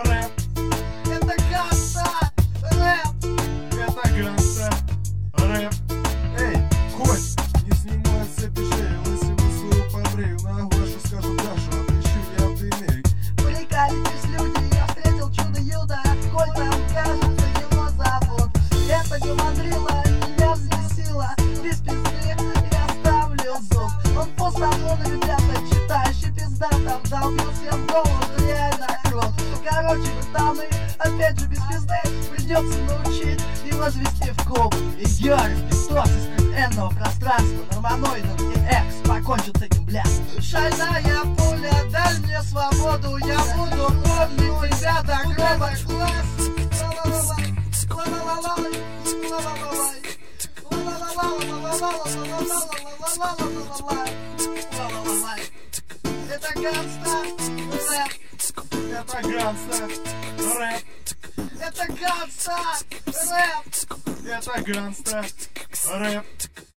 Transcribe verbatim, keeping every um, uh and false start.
рэп. Это гангста, рэп. Это гангста, рэп. Эй, хоть не снимай цепи шеи, лысину свою побрею, на Гошу скажу Дашу, отыщу я в имей. Приколитесь, люди, я встретил чудо-юдо, коль там кажется его зовут. Это гумандрила меня взбесила, без пизды я ставлю зуб. Он постовон, ребята, читающий пизда, там долбил всем голову, реально крут. Короче, пацаны, опять же без пизды, придется научить его звести в клуб. И Георгий Пистос из энного пространства, норманоидов и экс покончит с этим, бля. Шальная пуля, дай мне свободу, я буду помнить тебя до гроба. Это гангста, рэп. Это гангста, рэп. Это гангста, рэп. Это гангста, рэп.